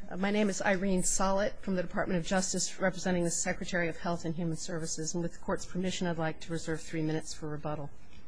My name is Irene Sollett from the Department of Justice, representing the Secretary of Health and Human Services, and with the Court's permission, I'd like to reserve 3 minutes for rebuttal.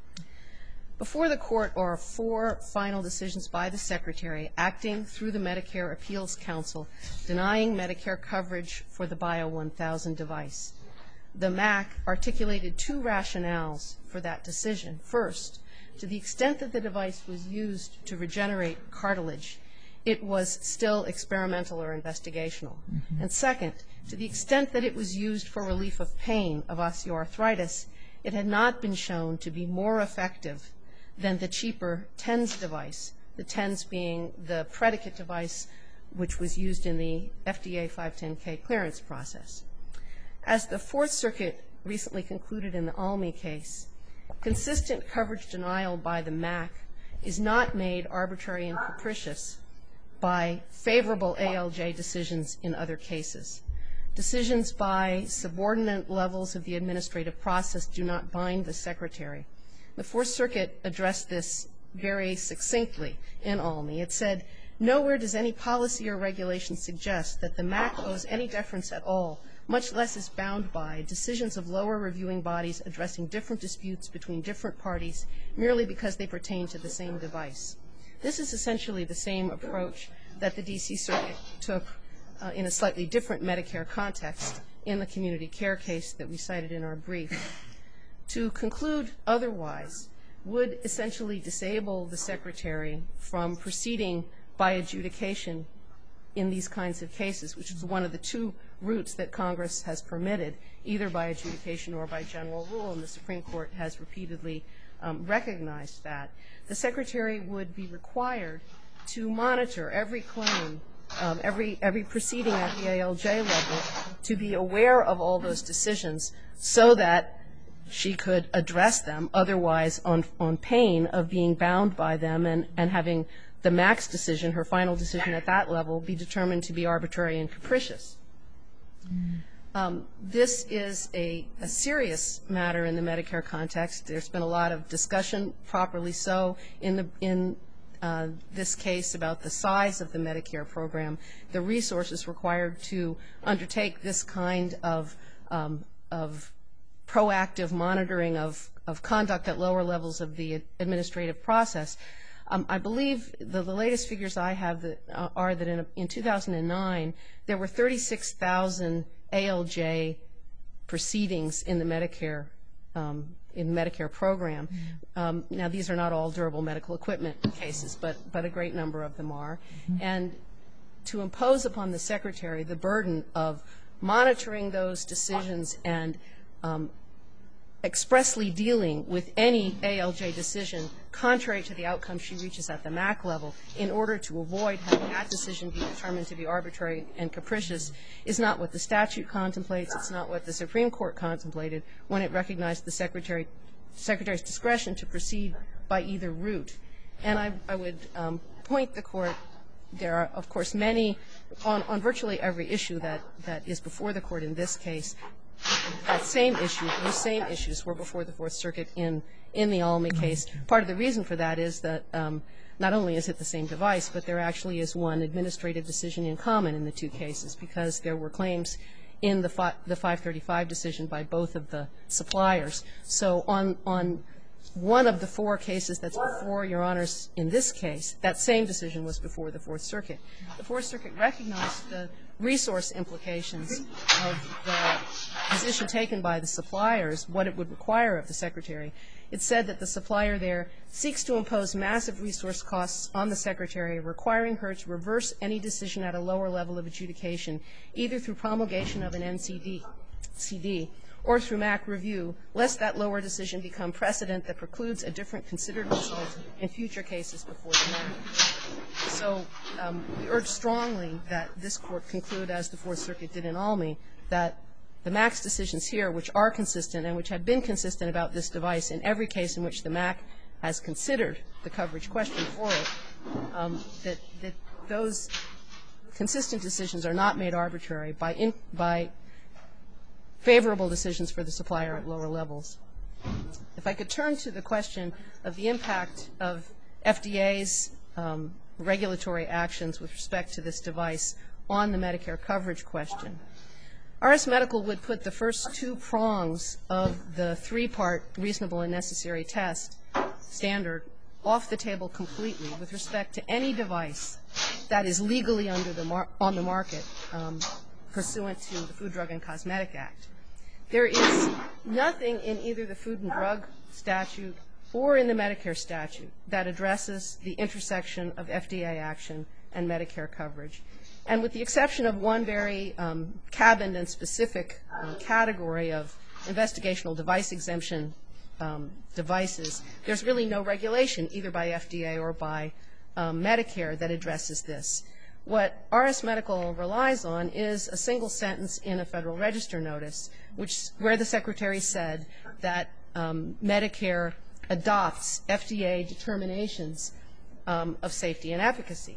Before the Court are 4 final decisions by the Secretary acting through the Medicare Appeals Council denying Medicare coverage for the Bio-1000 device. The MAC articulated 2 rationales for that decision. First, to the extent that the device was used to regenerate cartilage, it was still experimental or investigational. And second, to the extent that it was used for relief of pain of osteoarthritis, it had not been shown to be more effective than the cheaper TENS device, the TENS being the predicate device which was used in the FDA 510K clearance process. As the Fourth Circuit recently concluded in the ALMI case, consistent coverage denial by the MAC is not made arbitrary and capricious by favorable ALJ decisions in other cases. Decisions by subordinate levels of the administrative process do not bind the Secretary. The Fourth Circuit addressed this very succinctly in ALMI. It said, "Nowhere does any policy or regulation suggest that the MAC owes any deference at all, much less is bound by decisions of lower reviewing bodies addressing different disputes between different parties merely because they pertain to the same device." This is essentially the same approach that the D.C. Circuit took in a slightly different Medicare context in the community care case that we cited in our brief. To conclude otherwise would essentially disable the Secretary from proceeding by adjudication in these kinds of cases, which is one of the 2 routes that Congress has permitted, either by adjudication or by general rule, and the Supreme Court has repeatedly recognized that. The Secretary would be required to monitor every claim, every proceeding at the ALJ level, to be aware of all those decisions so that she could address them, otherwise on pain of being bound by them and having the MAC's decision, her final decision at that level, be determined to be arbitrary and capricious. This is a serious matter in the Medicare context. There's been a lot of discussion, properly so, in this case about the size of the Medicare program, the resources required to undertake this kind of proactive monitoring of conduct at lower levels of the administrative process. I believe the latest figures I have are that in 2009, there were 36,000 ALJ proceedings in the Medicare program. Now, these are not all durable medical equipment cases, but a great number of them are. And to impose upon the Secretary the burden of monitoring those decisions and expressly dealing with any ALJ decision contrary to the outcome she reaches at the MAC level in order to avoid having that decision be determined to be arbitrary and capricious is not what the statute contemplates. It's not what the Supreme Court contemplated when it recognized the Secretary's discretion to proceed by either route. And I would point the Court, there are, of course, many, on virtually every issue that is before the Court in this case, that same issue, those same issues were before the Fourth Circuit in the ALMI case. Part of the reason for that is that not only is it the same device, but there actually is one administrative decision in common in the 2 cases, because there were claims in the 535 decision by both of the suppliers. So on one of the 4 cases that's before Your Honors in this case, that same decision was before the Fourth Circuit. The Fourth Circuit recognized the resource implications of the position taken by the suppliers, what it would require of the Secretary. It said that the supplier there seeks to impose massive resource costs on the Secretary, requiring her to reverse any decision at a lower level of adjudication, either through promulgation of an NCD or through MAC review, lest that lower decision become precedent that precludes a different considered result in future cases before the MAC. So we urge strongly that this Court conclude, as the Fourth Circuit did in ALMI, that the MAC's decisions here, which are consistent and which have been consistent about this device in every case in which the MAC has considered the coverage question for it, that those consistent decisions are not made arbitrary by favorable decisions for the supplier at lower levels. If I could turn to the question of the impact of FDA's regulatory actions with respect to this device on the Medicare coverage question. RS Medical would put the first two prongs of the three-part reasonable and necessary test standard off the table completely with respect to any device that is legally on the market pursuant to the Food, Drug, and Cosmetic Act. There is nothing in either the Food and Drug statute or in the Medicare statute that addresses the intersection of FDA action and Medicare coverage. And with the exception of one very cabined and specific category of investigational device exemption devices, there's really no regulation either by FDA or by Medicare that addresses this. What RS Medical relies on is a single sentence in a Federal Register notice where the Secretary said that Medicare adopts FDA determinations of safety and efficacy.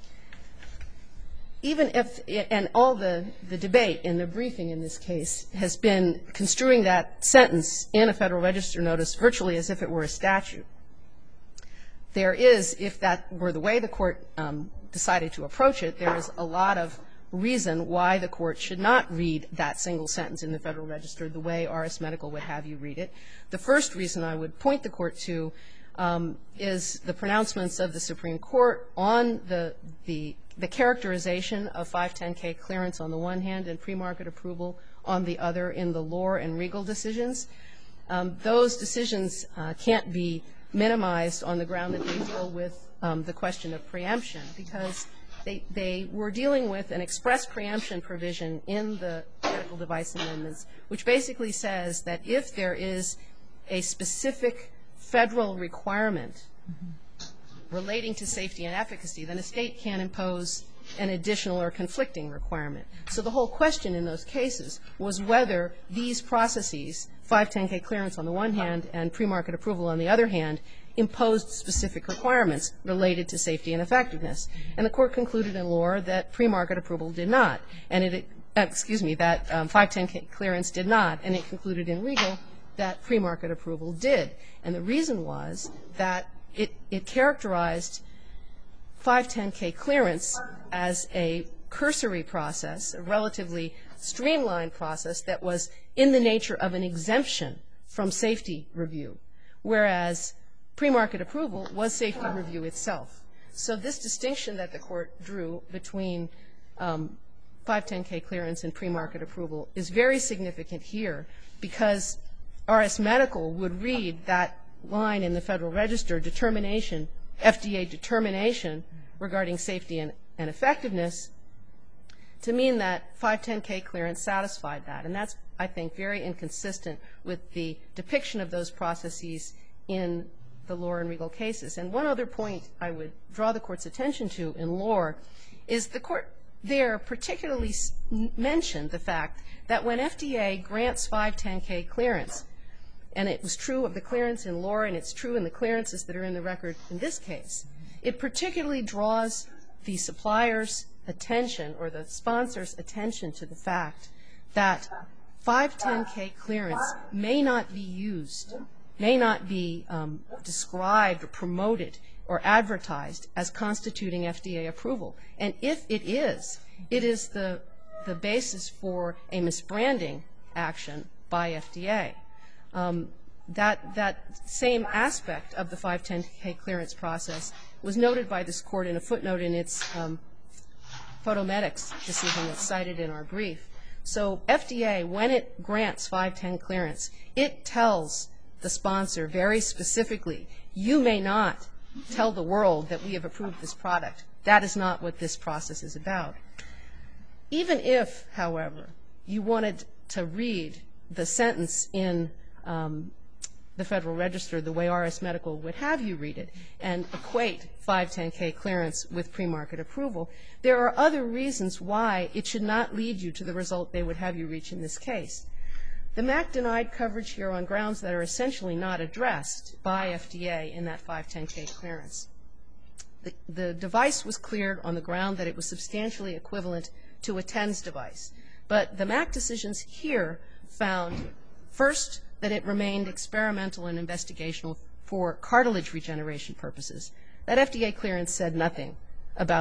Even if, and all the debate in the briefing in this case has been construing that sentence in a Federal Register notice virtually as if it were a statute. There is, if that were the way the court decided to approach it, there is a lot of reason why the court should not read that single sentence in the Federal Register the way RS Medical would have you read it. The first reason I would point the court to is the pronouncements of the Supreme Court on the characterization of 510K clearance on the one hand and premarket approval on the other in the Lohr and Regal decisions. Those decisions can't be minimized on the ground that they deal with the question of preemption, because they were dealing with an express preemption provision in the medical device amendments, which basically says that if there is a specific federal requirement relating to safety and efficacy, then a state can impose an additional or conflicting requirement. So the whole question in those cases was whether these processes, 510K clearance on the one hand and premarket approval on the other hand, imposed specific requirements related to safety and effectiveness. And the court concluded in Lohr that premarket approval did not, and that 510K clearance did not, and it concluded in Regal that premarket approval did. And the reason was that it characterized 510K clearance as a cursory process, a relatively streamlined process that was in the nature of an exemption from safety review, whereas premarket approval was safety review itself. So this distinction that the court drew between 510K clearance and premarket approval is very significant here, because RS Medical would read that line in the Federal Register, determination, FDA determination regarding safety and effectiveness, to mean that 510K clearance satisfied that. And that's, I think, very inconsistent with the depiction of those processes in the Lohr and Regal cases. And one other point I would draw the court's attention to in Lohr is the court there particularly mentioned the fact that when FDA grants 510K clearance, and it was true of the clearance in Lohr and it's true in the clearances that are in the record in this case, it particularly draws the supplier's attention or the sponsor's attention to the fact that 510K clearance may not be used, may not be described or promoted or advertised as constituting FDA approval. And if it is the basis for a misbranding action by FDA. That same aspect of the 510K clearance process was noted by this court in a footnote in its Photomedics decision that's cited in our brief. So FDA, when it grants 510 clearance, it tells the sponsor very specifically, you may not tell the world that we have approved this product. That is not what this process is about. Even if, however, you wanted to read the sentence in the Federal Register the way RS Medical would have you read it and equate 510K clearance with premarket approval, there are other reasons why it should not lead you to the result they would have you reach in this case. The MAC denied coverage here on grounds that are essentially not addressed by FDA in that 510K clearance. The device was cleared on the ground that it was substantially equivalent to a TENS device. But the MAC decisions here found, first, that it remained experimental and investigational for cartilage regeneration purposes. That FDA clearance said nothing about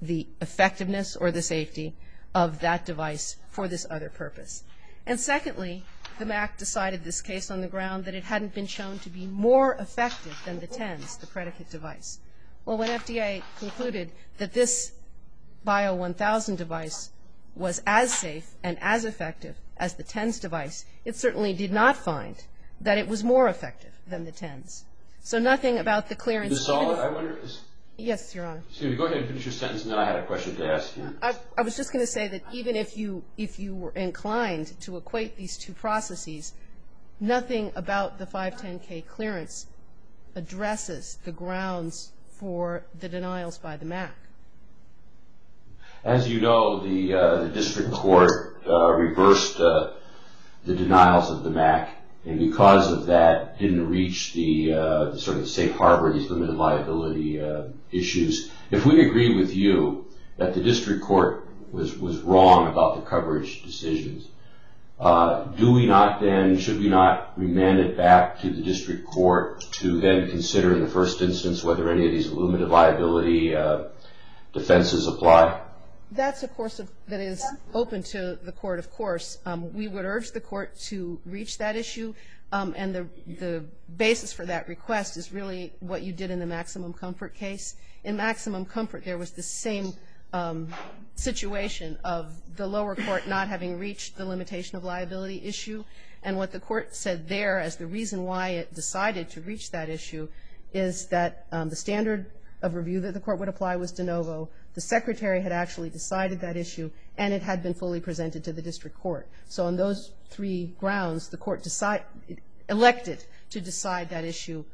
the effectiveness or the safety of that device for this other purpose. And secondly, the MAC decided this case on the ground that it hadn't been shown to be more effective than the TENS, the predicate device. Well, when FDA concluded that this Bio 1000 device was as safe and as effective as the TENS device, it certainly did not find that it was more effective than the TENS. So nothing about the clearance. Ms. Solid, I wonder. Yes, Your Honor. Excuse me, go ahead and finish your sentence, and then I had a question to ask you. I was just going to say that even if you were inclined to equate these two processes, nothing about the 510K clearance addresses the grounds for the denials by the MAC. As you know, the district court reversed the denials of the MAC, and because of that, didn't reach the sort of safe harbor, these limited liability issues. If we agree with you that the district court was wrong about the coverage decisions, do we not then, should we not remand it back to the district court to then consider in the first instance whether any of these limited liability defenses apply? That's a course that is open to the court, of course. We would urge the court to reach that issue, and the basis for that request is really what you did in the Maximum Comfort case. In Maximum Comfort, there was the same situation of the lower court not having reached the limitation of liability issue, and what the court said there as the reason why it decided to reach that issue is that the standard of review that the court would apply was de novo. The secretary had actually decided that issue, and it had been fully presented to the district court. So on those three grounds, the court elected to decide that issue,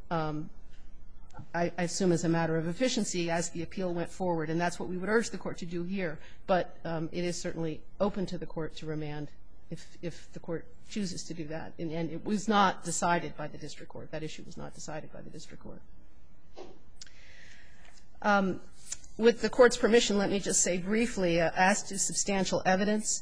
I assume as a matter of efficiency, as the appeal went forward, and that's what we would urge the court to do here. But it is certainly open to the court to remand if the court chooses to do that. And it was not decided by the district court. That issue was not decided by the district court. With the court's permission, let me just say briefly, as to substantial evidence,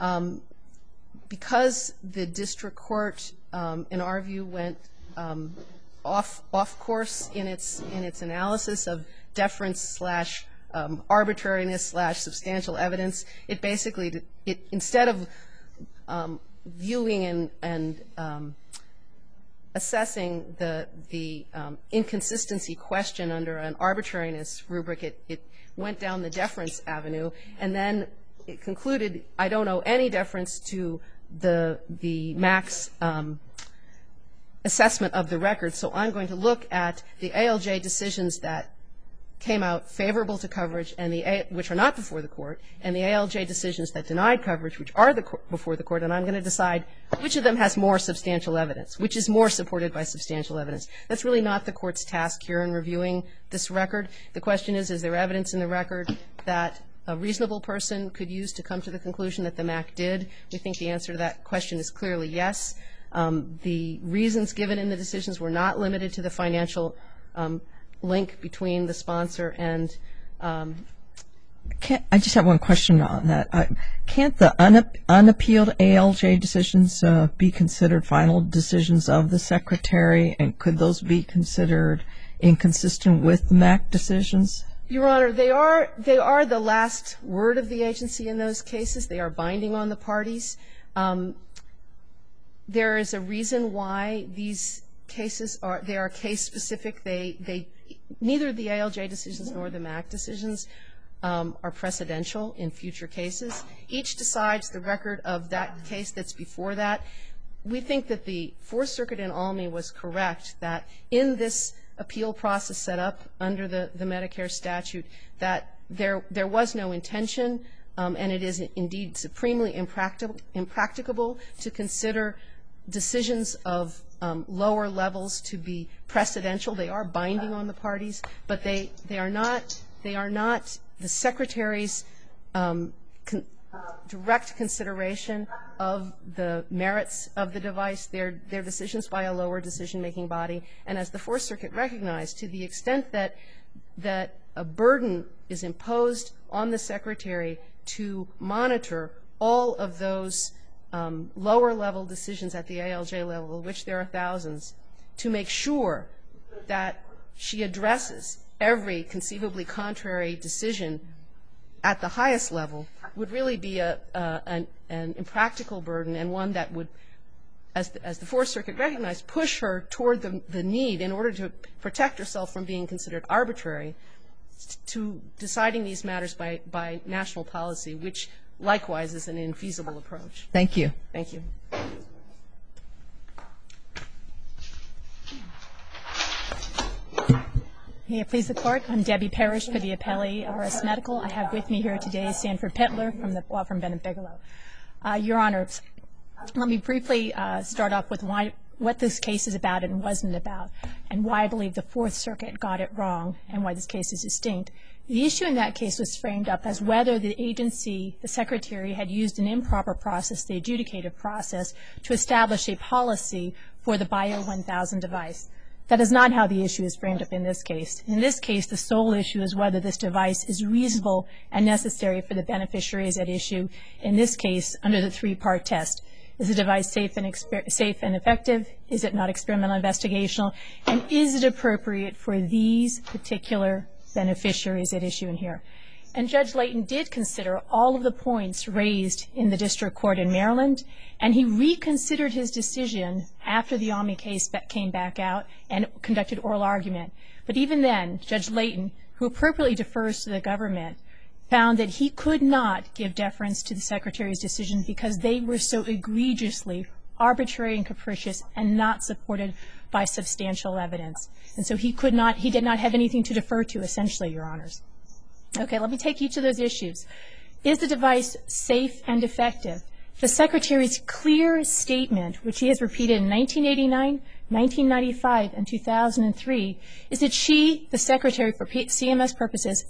because the district court, in our view, went off course in its analysis of deference / arbitrariness / substantial evidence, it basically, instead of viewing and assessing the inconsistency question under an arbitrariness rubric, it went down the deference avenue, and then it concluded, I don't owe any deference to the MAC's assessment of the record, so I'm going to look at the ALJ decisions that came out favorable to coverage, and which are not before the court, and the ALJ decisions that denied coverage, which are before the court, and I'm going to decide which of them has more substantial evidence, which is more supported by substantial evidence. That's really not the court's task here in reviewing this record. The question is there evidence in the record that a reasonable person could use to come to the conclusion that the MAC did? We think the answer to that question is clearly yes. The reasons given in the decisions were not limited to the financial link between the sponsor and I just have one question on that. Can't the unappealed ALJ decisions be considered final decisions of the secretary, and could those be considered inconsistent with the MAC decisions? Your Honor, they are the last word of the agency in those cases. They are binding on the parties. There is a reason why these cases are case specific. Neither the ALJ decisions nor the MAC decisions are precedential in future cases. Each decides the record of that case that's before that. We think that the Fourth Circuit in Almy was correct that in this appeal process set up under the Medicare statute that there was no intention, and it is indeed supremely impracticable to consider decisions of lower levels to be precedential. They are binding on the parties, but they are not the Secretary's direct consideration of the merits of the device. They're decisions by a lower decision-making body. And as the Fourth Circuit recognized, to the extent that a burden is imposed on the Secretary to monitor all of those lower-level decisions at the ALJ level, of which there are thousands, to make sure that she addresses every conceivably contrary decision at the highest level would really be an impractical burden, and one that would, as the Fourth Circuit recognized, push her toward the need, in order to protect herself from being considered arbitrary, to deciding these matters by national policy, which likewise is an infeasible approach. Thank you. Thank you. May it please the Court. I'm Debbie Parrish for the appellee, RS Medical. I have with me here today Sanford Petler from the law firm Bennett Bigelow. Your Honor, let me briefly start off with what this case is about and wasn't about, and why I believe the Fourth Circuit got it wrong, and why this case is distinct. The issue in that case was framed up as whether the agency, the Secretary, had used an improper process, the adjudicative process, to establish a policy for the Bio 1000 device. That is not how the issue is framed up in this case. In this case, the sole issue is whether this device is reasonable and necessary for the beneficiaries at issue, in this case, under the three-part test. Is the device safe and effective? Is it not experimental investigational? And is it appropriate for these particular beneficiaries at issue in here? And Judge Layton did consider all of the points raised in the district court in Maryland, and he reconsidered his decision after the AMI case came back out and conducted oral argument. But even then, Judge Layton, who appropriately defers to the government, found that he could not give deference to the Secretary's decision because they were so egregiously arbitrary and capricious and not supported by substantial evidence. And so he did not have anything to defer to, essentially, Your Honors. Okay, let me take each of those issues. Is the device safe and effective? The Secretary's clear statement, which he has repeated in 1989, 1995, and 2003, is that she, the Secretary for CMS purposes,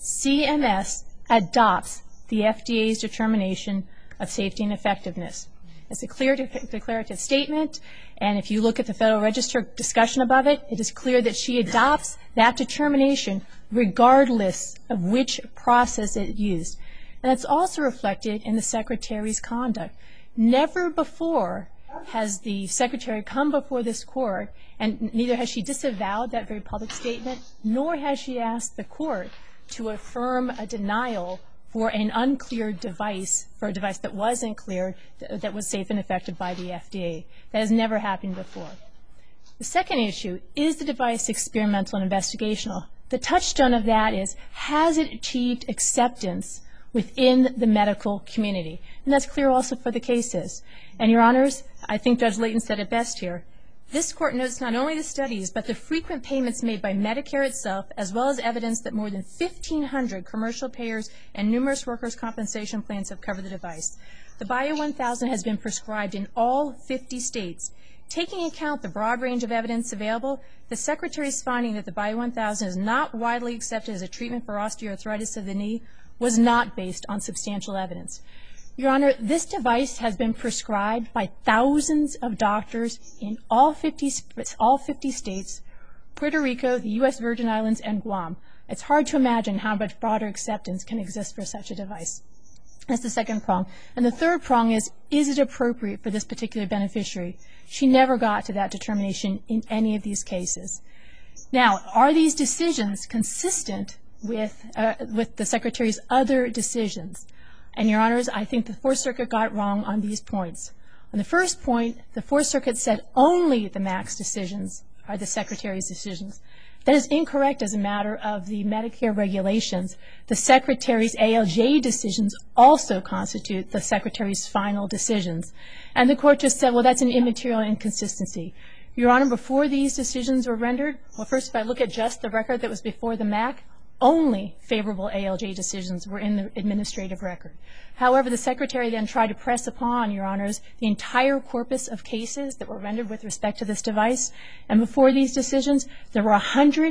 CMS adopts the FDA's determination of safety and effectiveness. It's a clear declarative statement, and if you look at the Federal Register discussion above it, it is clear that she adopts that determination regardless of which process it used. And it's also reflected in the Secretary's conduct. Never before has the Secretary come before this court, and neither has she disavowed that very public statement, nor has she asked the court to affirm a denial for an uncleared device, for a device that wasn't cleared, that was safe and effective by the FDA. That has never happened before. The second issue, is the device experimental and investigational? The touchstone of that is, has it achieved acceptance within the medical community? And that's clear also for the cases. And, Your Honors, I think Judge Layton said it best here. This court notes not only the studies, but the frequent payments made by Medicare itself, as well as evidence that more than 1,500 commercial payers and numerous workers' compensation plans have covered the device. The Bio 1000 has been prescribed in all 50 states. Taking account the broad range of evidence available, the Secretary's finding that the Bio 1000 is not widely accepted as a treatment for osteoarthritis of the knee was not based on substantial evidence. Your Honor, this device has been prescribed by thousands of doctors in all 50 states, Puerto Rico, the U.S. Virgin Islands, and Guam. It's hard to imagine how much broader acceptance can exist for such a device. That's the second prong. And the third prong is it appropriate for this particular beneficiary? She never got to that determination in any of these cases. Now, are these decisions consistent with the Secretary's other decisions? And, Your Honors, I think the Fourth Circuit got it wrong on these points. On the first point, the Fourth Circuit said only the MAC's decisions are the Secretary's decisions. That is incorrect as a matter of the Medicare regulations. The Secretary's ALJ decisions also constitute the Secretary's final decisions. And the court just said, well, that's an immaterial inconsistency. Your Honor, before these decisions were rendered, well, first, if I look at just the record that was before the MAC, only favorable ALJ decisions were in the administrative record. However, the Secretary then tried to press upon, Your Honors, the entire corpus of cases that were rendered with respect to this device. And before these decisions, there were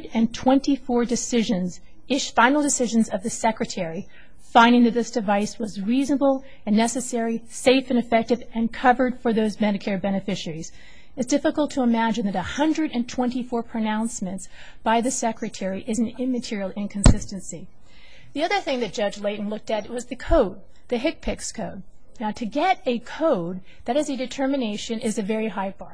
124 decisions, final decisions of the Secretary, finding that this device was reasonable and necessary, safe and effective, and covered for those Medicare beneficiaries. It's difficult to imagine that 124 pronouncements by the Secretary is an immaterial inconsistency. The other thing that Judge Layton looked at was the code, the HCPCS code. Now, to get a code that is a determination is a very high bar.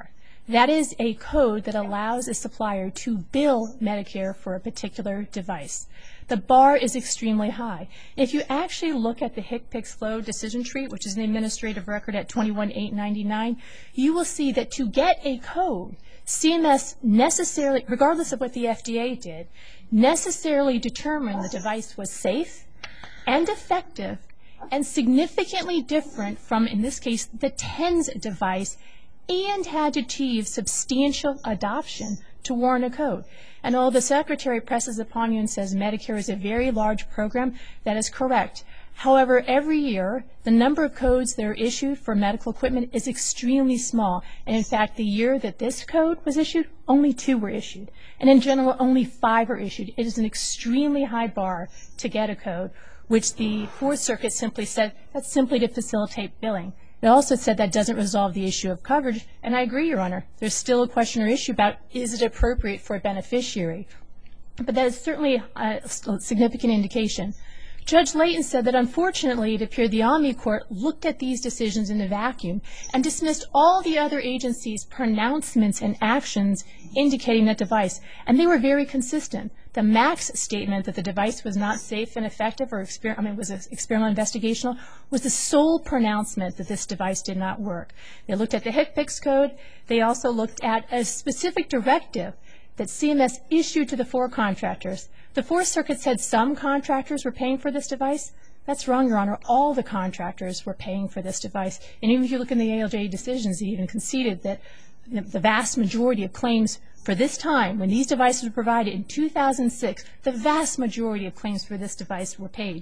That is a code that allows a supplier to bill Medicare for a particular device. The bar is extremely high. If you actually look at the HCPCS-FLOW decision tree, which is an administrative record at 21-899, you will see that to get a code, CMS necessarily, regardless of what the FDA did, necessarily determined the device was safe and effective and significantly different from, in this case, the TENS device, and had to achieve substantial adoption to warrant a code. And although the Secretary presses upon you and says Medicare is a very large program, that is correct. However, every year, the number of codes that are issued for medical equipment is extremely small. And in fact, the year that this code was issued, only 2 were issued. And in general, only 5 are issued. It is an extremely high bar to get a code, which the Fourth Circuit simply said that's simply to facilitate billing. It also said that doesn't resolve the issue of coverage, and I agree, Your Honor. There's still a question or issue about is it appropriate for a beneficiary. But that is certainly a significant indication. Judge Layton said that unfortunately it appeared the Omni Court looked at these decisions in a vacuum and dismissed all the other agencies' pronouncements and actions indicating that device, and they were very consistent. The MAC's statement that the device was not safe and effective or was experimental investigational was the sole pronouncement that this device did not work. They looked at the HCPCS code. They also looked at a specific directive that CMS issued to the 4 contractors. The Fourth Circuit said some contractors were paying for this device. That's wrong, Your Honor. All the contractors were paying for this device. And even if you look in the ALJ decisions, they even conceded that the vast majority of claims for this time, when these devices were provided in 2006, the vast majority of claims for this device were paid.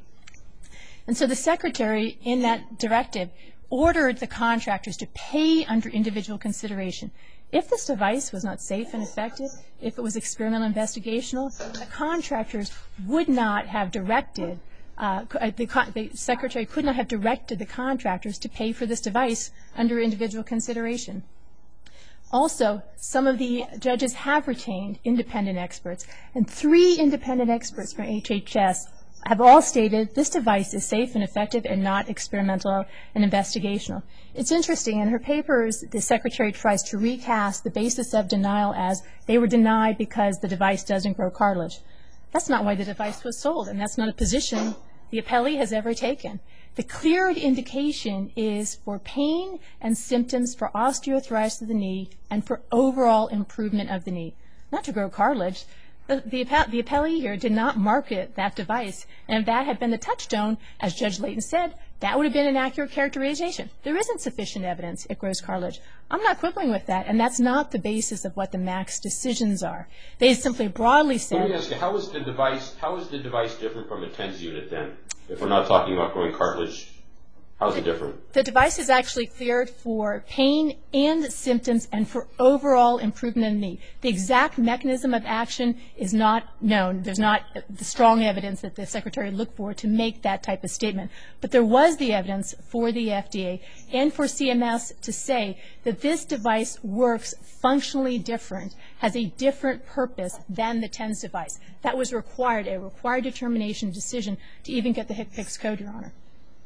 And so the Secretary, in that directive, ordered the contractors to pay under individual consideration. If this device was not safe and effective, if it was experimental investigational, the contractors would not have directed, the Secretary could not have directed the contractors to pay for this device under individual consideration. Also, some of the judges have retained independent experts, and 3 independent experts from HHS have all stated this device is safe and effective and not experimental and investigational. It's interesting, in her papers, the Secretary tries to recast the basis of denial as they were denied because the device doesn't grow cartilage. That's not why the device was sold, and that's not a position the appellee has ever taken. The clear indication is for pain and symptoms for osteoarthritis of the knee and for overall improvement of the knee, not to grow cartilage. The appellee here did not market that device, and if that had been the touchstone, as Judge Layton said, that would have been an accurate characterization. There isn't sufficient evidence it grows cartilage. I'm not quibbling with that, and that's not the basis of what the MAC's decisions are. They simply broadly said... Let me ask you, how is the device different from a TENS unit then? If we're not talking about growing cartilage, how is it different? The device is actually cleared for pain and symptoms and for overall improvement in the knee. The exact mechanism of action is not known. There's not the strong evidence that the Secretary looked for to make that type of statement. But there was the evidence for the FDA and for CMS to say that this device works functionally different, has a different purpose than the TENS device. That was required, a required determination decision to even get the HCPCS code, Your Honor.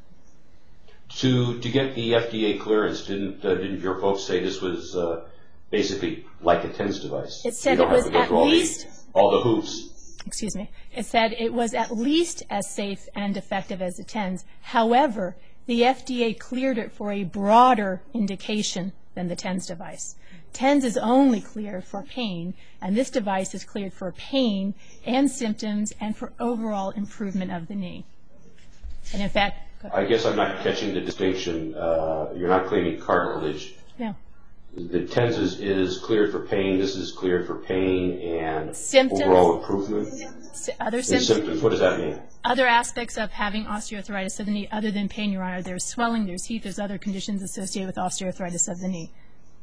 To get the FDA clearance, didn't your folks say this was basically like a TENS device? It said it was at least... all the hoops. Excuse me. It said it was at least as safe and effective as the TENS. However, the FDA cleared it for a broader indication than the TENS device. TENS is only cleared for pain, and this device is cleared for pain and symptoms and for overall improvement of the knee. And in fact... I guess I'm not catching the distinction. You're not claiming cartilage. No. The TENS is cleared for pain. This is cleared for pain and symptoms, overall improvement. Other symptoms. What does that mean? Other aspects of having osteoarthritis of the knee other than pain, Your Honor. There's swelling, there's heat, there's other conditions associated with osteoarthritis of the knee.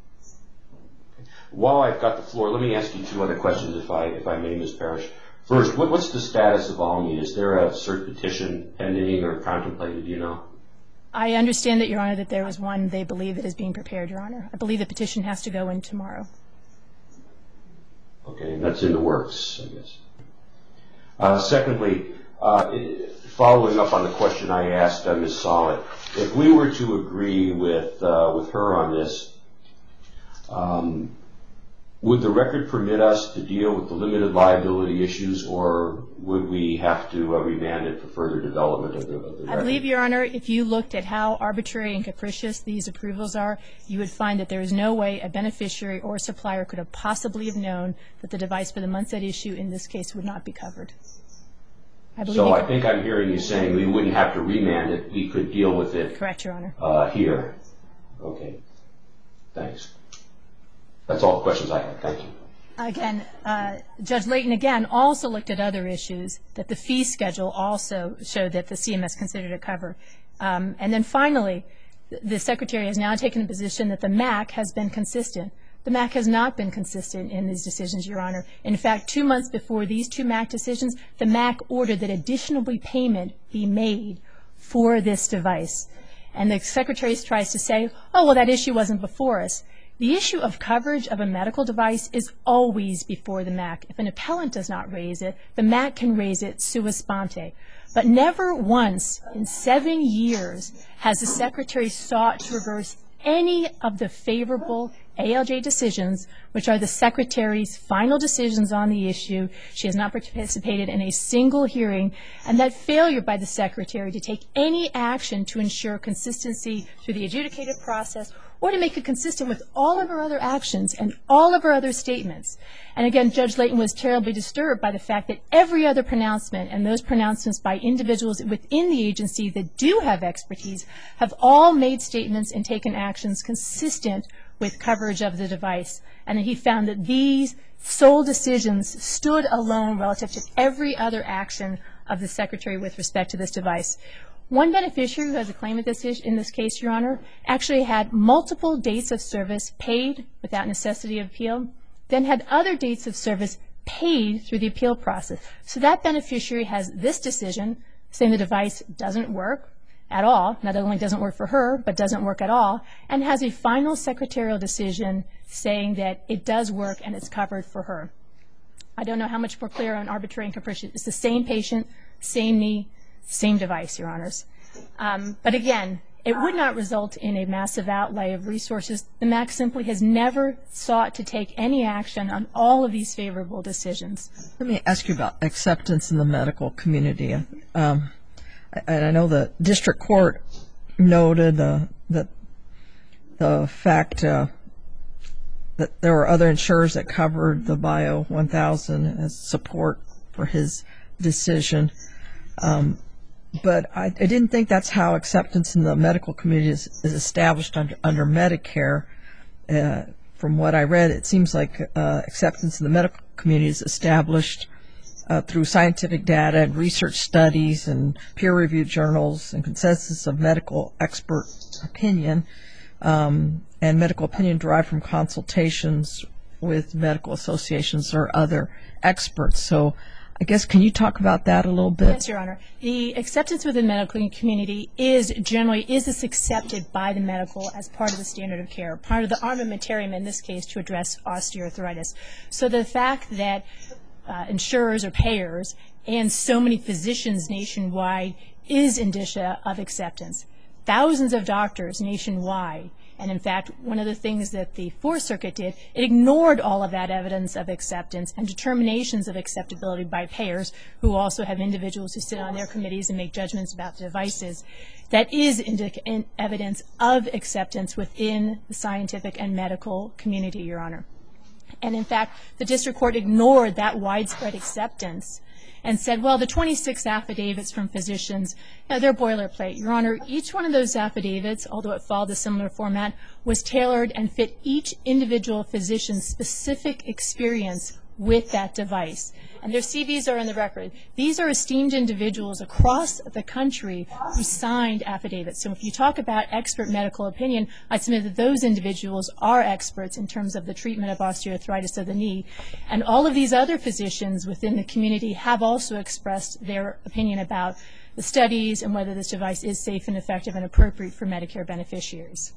While I've got the floor, let me ask you 2 other questions, if I may, Ms. Parrish. First, what's the status of Almi? Is there a cert petition pending or contemplated, do you know? I understand that, Your Honor, that there is one they believe that is being prepared, Your Honor. I believe the petition has to go in tomorrow. Okay, and that's in the works, I guess. Secondly, following up on the question I asked Ms. Solid, if we were to agree with her on this, Would the record permit us to deal with the limited liability issues, or would we have to remand it for further development of the record? I believe, Your Honor, if you looked at how arbitrary and capricious these approvals are, you would find that there is no way a beneficiary or supplier could have possibly have known that the device for the months at issue in this case would not be covered. So I think I'm hearing you saying we wouldn't have to remand it. We could deal with it. Correct, Your Honor. Here. Okay. Thanks. That's all the questions I have. Thank you. Again, Judge Layton, again, also looked at other issues that the fee schedule also showed that the CMS considered it covered. And then finally, the Secretary has now taken the position that the MAC has been consistent. The MAC has not been consistent in these decisions, Your Honor. In fact, 2 months before these two MAC decisions, the MAC ordered that additional repayment be made for this device. And the Secretary tries to say, oh, well, that issue wasn't before us. The issue of coverage of a medical device is always before the MAC. If an appellant does not raise it, the MAC can raise it sua sponte. But never once in 7 years has the Secretary sought to reverse any of the favorable ALJ decisions, which are the Secretary's final decisions on the issue. She has not participated in a single hearing, and that failure by the Secretary to take any action to ensure consistency through the adjudicated process or to make it consistent with all of her other actions and all of her other statements. And again, Judge Layton was terribly disturbed by the fact that every other pronouncement and those pronouncements by individuals within the agency that do have expertise have all made statements and taken actions consistent with coverage of the device. And he found that these sole decisions stood alone relative to every other action of the Secretary with respect to this device. One beneficiary who has a claim in this case, Your Honor, actually had multiple dates of service paid without necessity of appeal, then had other dates of service paid through the appeal process. So that beneficiary has this decision saying the device doesn't work at all, not only doesn't work for her, but doesn't work at all, and has a final secretarial decision saying that it does work and it's covered for her. I don't know how much more clear on arbitrary and capricious. It's the same patient, same knee, same device, Your Honors. But again, it would not result in a massive outlay of resources. The MAC simply has never sought to take any action on all of these favorable decisions. Let me ask you about acceptance in the medical community. And I know the district court noted that the fact that there were other insurers that covered the Bio 1000 as support for his decision. But I didn't think that's how acceptance in the medical community is established under Medicare. From what I read, it seems like acceptance in the medical community is established through scientific data and research studies and peer-reviewed journals and consensus of medical expert opinion, and medical opinion derived from consultations with medical associations or other experts. So I guess, can you talk about that a little bit? Yes, Your Honor. The acceptance within the medical community is accepted by the medical as part of the standard of care, part of the armamentarium in this case to address osteoarthritis. So the fact that insurers or payers and so many physicians nationwide is indicia of acceptance. Thousands of doctors nationwide. And in fact, one of the things that the Fourth Circuit did, it ignored all of that evidence of acceptance and determinations of acceptability by payers, who also have individuals who sit on their committees and make judgments about devices. That is evidence of acceptance within the scientific and medical community, Your Honor. And in fact, the district court ignored that widespread acceptance and said, well, the 26 affidavits from physicians, they're boilerplate. Your Honor, each one of those affidavits, although it followed a similar format, was tailored and fit each individual physician's specific experience with that device. And their CVs are in the record. These are esteemed individuals across the country who signed affidavits. So if you talk about expert medical opinion, I submit that those individuals are experts in terms of the treatment of osteoarthritis of the knee. And all of these other physicians within the community have also expressed their opinion about the studies and whether this device is safe and effective and appropriate for Medicare beneficiaries.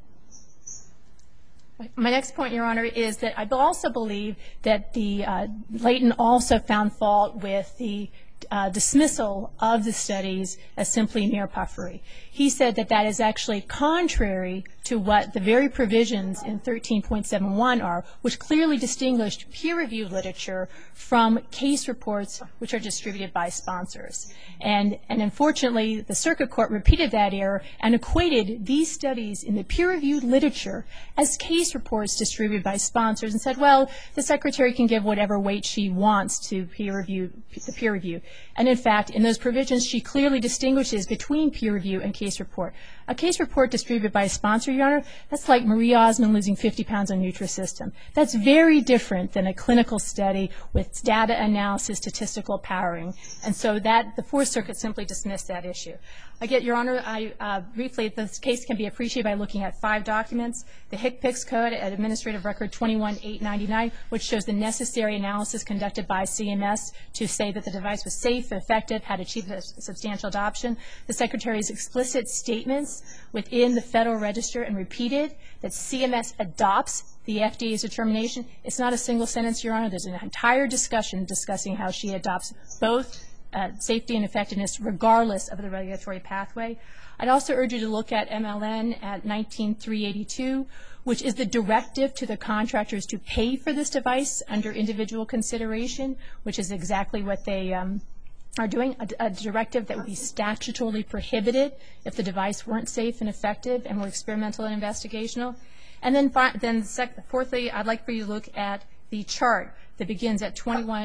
My next point, Your Honor, is that I also believe that the Layton also found fault with the dismissal of the studies as simply mere puffery. He said that that is actually contrary to what the very provisions in 13.71 are, which clearly distinguished peer-reviewed literature from case reports which are distributed by sponsors. And unfortunately, the Circuit Court repeated that error and equated these studies in the peer-reviewed literature as case reports distributed by sponsors and said, well, the Secretary can give whatever weight she wants to the peer review. And in fact, in those provisions, she clearly distinguishes between peer review and case report. A case report distributed by a sponsor, Your Honor, that's like Marie Osmond losing 50 pounds on Nutrisystem. That's very different than a clinical study with data analysis, statistical powering. And so that the Fourth Circuit simply dismissed that issue. Again, Your Honor, briefly, this case can be appreciated by looking at 5 documents. The HCPCS Code at Administrative Record 21899, which shows the necessary analysis conducted by CMS to say that the device was safe, effective, had achieved a substantial adoption. The Secretary's explicit statements within the Federal Register and repeated that CMS adopts the FDA's determination. It's not a single sentence, Your Honor. There's an entire discussion discussing how she adopts both safety and effectiveness regardless of the regulatory pathway. I'd also urge you to look at MLN at 19382, which is the directive to the contractors to pay for this device under individual consideration, which is exactly what they are doing, a directive that would be statutorily prohibited if the device weren't safe and effective and were experimental and investigational. And then fourthly, I'd like for you to look at the chart that begins at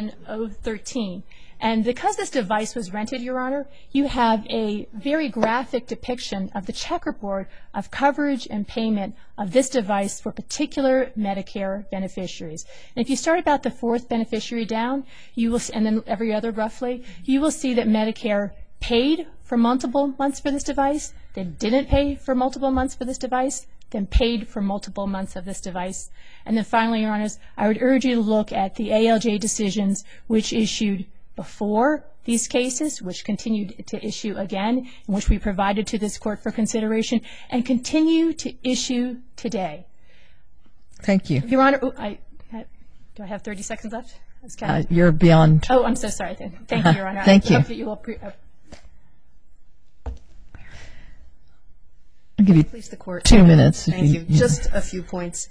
21013. And because this device was rented, Your Honor, you have a very graphic depiction of the checkerboard of coverage and payment of this device for particular Medicare beneficiaries. And if you start about the 4th beneficiary down, you will, and then every other roughly, you will see that Medicare paid for multiple months for this device, then didn't pay for multiple months for this device, then paid for multiple months of this device. And then finally, Your Honors, I would urge you to look at the ALJ decisions which issued before these cases, which continued to issue again, and which we provided to this court for consideration, and continue to issue today. Thank you. Your Honor, do I have 30 seconds left? You're beyond. Oh, I'm so sorry. Thank you, Your Honor. Thank you. I hope that you will I'll give you Please, the court. 2 minutes. Thank you. Just a few points.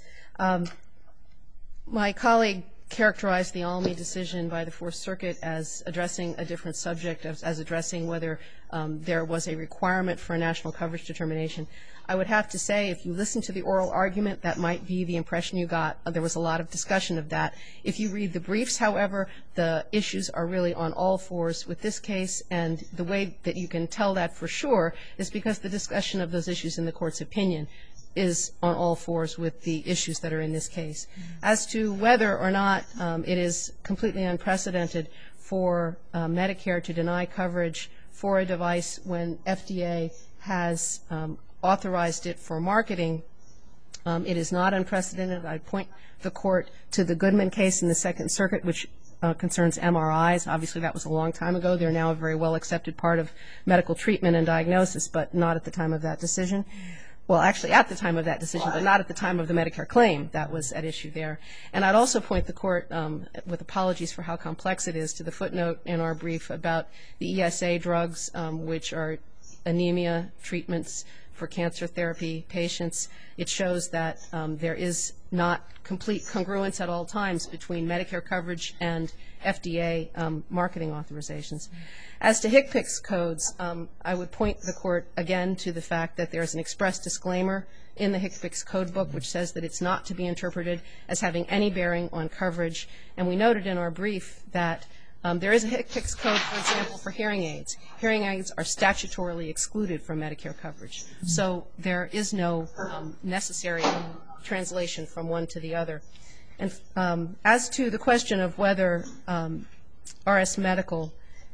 My colleague characterized the Almy decision by the Fourth Circuit as addressing a different subject, as addressing whether there was a requirement for a national coverage determination. I would have to say, if you listen to the oral argument, that might be the impression you got. There was a lot of discussion of that. If you read the briefs, however, the issues are really on all fours with this case, and the way that you can tell that for sure is because the discussion of those issues in the court's opinion is on all fours with the issues that are in this case. As to whether or not it is completely unprecedented for Medicare to deny coverage for a device when FDA has authorized it for marketing, it is not unprecedented. I point the court to the Goodman case in the Second Circuit, which concerns MRIs. Obviously, that was a long time ago. They're now a very well-accepted part of medical treatment and diagnosis, but not at the time of that decision. Well, actually at the time of that decision, but not at the time of the Medicare claim that was at issue there. And I'd also point the court, with apologies for how complex it is, to the footnote in our brief about the ESA drugs, which are anemia treatments for cancer therapy patients. It shows that there is not complete congruence at all times between Medicare coverage and FDA marketing authorizations. As to HCPCS codes, I would point the court again to the fact that there's an express disclaimer in the HCPCS code book which says that it's not to be interpreted as having any bearing on coverage. And we noted in our brief that there is a HCPCS code, for example, for hearing aids. Hearing aids are statutorily excluded from Medicare coverage. So there is no necessary translation from one to the other. And as to the question of whether RS Medical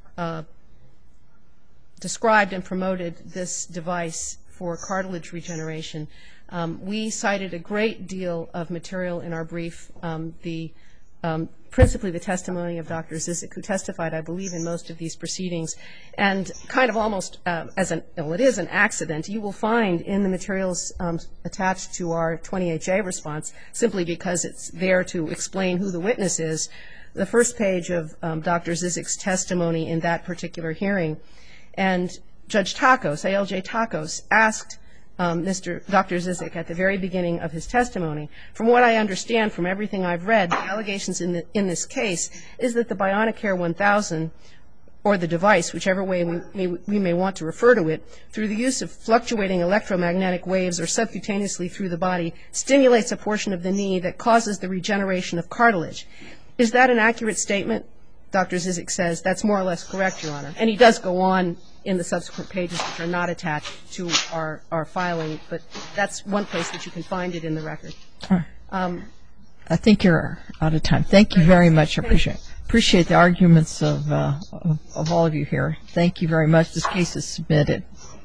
described and promoted this device for cartilage regeneration, we cited a great deal of material in our brief, principally the testimony of Dr. Zizek, who testified, I believe, in most of these proceedings. And kind of almost well, it is an accident, you will find in the materials attached to our 20HA response, simply because it's there to explain who the witness is, the first page of Dr. Zizek's testimony in that particular hearing. And Judge Takos, ALJ Takos, asked Dr. Zizek at the very beginning of his testimony, from what I understand from everything I've read, the allegations in this case is that the Bionicare 1000, or the device, whichever way we may want to refer to it, through the use of fluctuating electromagnetic waves or subcutaneously through the body, stimulates a portion of the knee that causes the regeneration of cartilage. Is that an accurate statement? Dr. Zizek says that's more or less correct, Your Honor. And he does go on in the subsequent pages which are not attached to our filing, but that's one place that you can find it in the record. I think you're out of time. Thank you very much. I appreciate the arguments of all of you here. Thank you very much. This case is submitted.